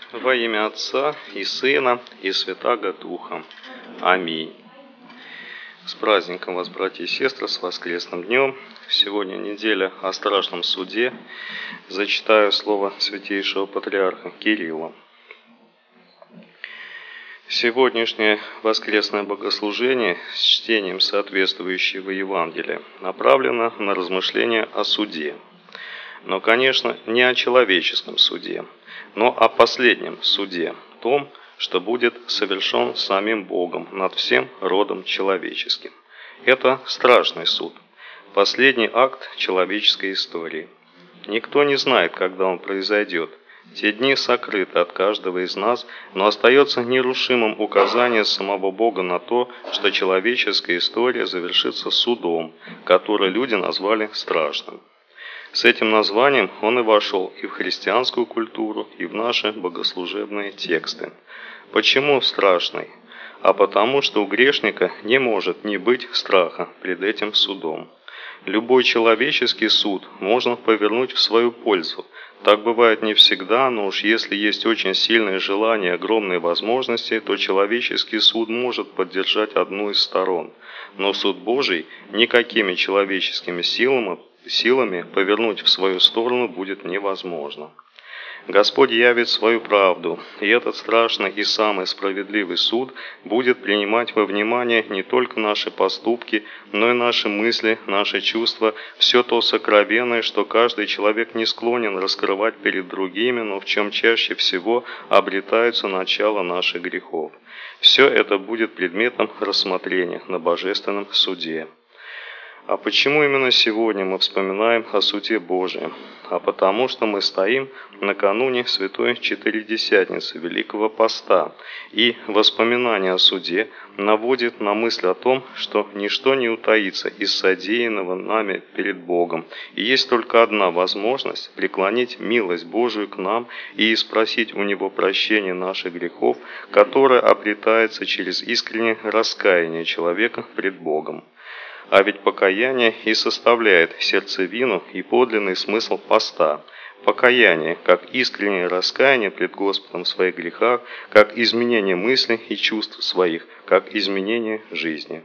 Во имя Отца и Сына и Святаго Духа. Аминь. С праздником вас, братья и сестры, с воскресным днем. Сегодня неделя о страшном суде. Зачитаю слово святейшего патриарха Кирилла. Сегодняшнее воскресное богослужение с чтением соответствующего Евангелия направлено на размышления о суде. Но, конечно, не о человеческом суде, но о последнем суде, том, что будет совершен самим Богом над всем родом человеческим. Это страшный суд, последний акт человеческой истории. Никто не знает, когда он произойдет. Те дни сокрыты от каждого из нас, но остается нерушимым указание самого Бога на то, что человеческая история завершится судом, который люди назвали страшным. С этим названием он и вошел и в христианскую культуру, и в наши богослужебные тексты. Почему страшный? А потому, что у грешника не может не быть страха пред этим судом. Любой человеческий суд можно повернуть в свою пользу. Так бывает не всегда, но уж если есть очень сильное желание и огромные возможности, то человеческий суд может поддержать одну из сторон. Но суд Божий никакими человеческими силами повернуть в свою сторону будет невозможно. Господь явит свою правду, и этот страшный и самый справедливый суд будет принимать во внимание не только наши поступки, но и наши мысли, наши чувства, все то сокровенное, что каждый человек не склонен раскрывать перед другими, но в чем чаще всего обретаются начала наших грехов. Все это будет предметом рассмотрения на Божественном суде. А почему именно сегодня мы вспоминаем о суде Божьем? А потому, что мы стоим накануне Святой Четыредесятницы Великого Поста, и воспоминание о суде наводит на мысль о том, что ничто не утаится из содеянного нами перед Богом, и есть только одна возможность преклонить милость Божию к нам и спросить у Него прощения наших грехов, которое обретается через искреннее раскаяние человека пред Богом. А ведь покаяние и составляет сердцевину и подлинный смысл поста. Покаяние, как искреннее раскаяние пред Господом в своих грехах, как изменение мыслей и чувств своих, как изменение жизни.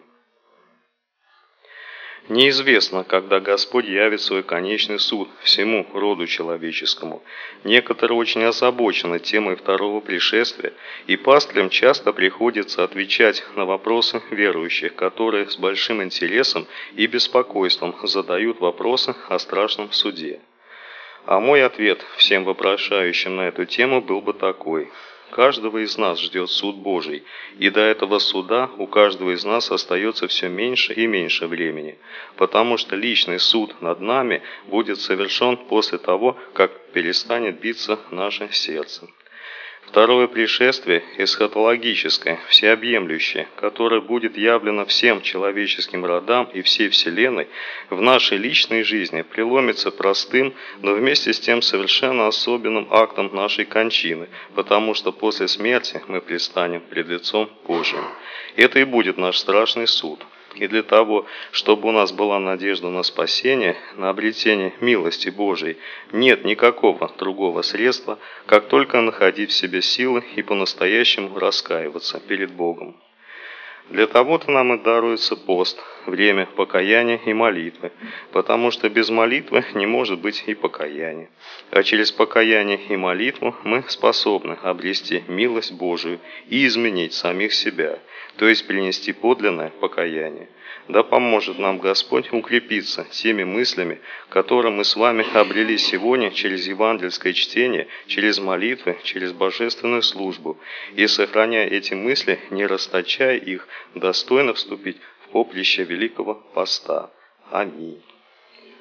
Неизвестно, когда Господь явит свой конечный суд всему роду человеческому. Некоторые очень озабочены темой второго пришествия, и пастырям часто приходится отвечать на вопросы верующих, которые с большим интересом и беспокойством задают вопросы о страшном суде. А мой ответ всем вопрошающим на эту тему был бы такой. Каждого из нас ждет суд Божий, и до этого суда у каждого из нас остается все меньше и меньше времени, потому что личный суд над нами будет совершен после того, как перестанет биться наше сердце. Второе пришествие эсхатологическое, всеобъемлющее, которое будет явлено всем человеческим родам и всей Вселенной, в нашей личной жизни преломится простым, но вместе с тем совершенно особенным актом нашей кончины, потому что после смерти мы предстанем пред лицом Божиим. Это и будет наш страшный суд. И для того, чтобы у нас была надежда на спасение, на обретение милости Божией, нет никакого другого средства, как только находить в себе силы и по-настоящему раскаиваться перед Богом. Для того-то нам и даруется пост, время покаяния и молитвы, потому что без молитвы не может быть и покаяния. А через покаяние и молитву мы способны обрести милость Божию и изменить самих себя, то есть принести подлинное покаяние. Да поможет нам Господь укрепиться теми мыслями, которые мы с вами обрели сегодня через евангельское чтение, через молитвы, через божественную службу, и, сохраняя эти мысли, не расточая их, достойно вступить в поприще Великого Поста. Аминь.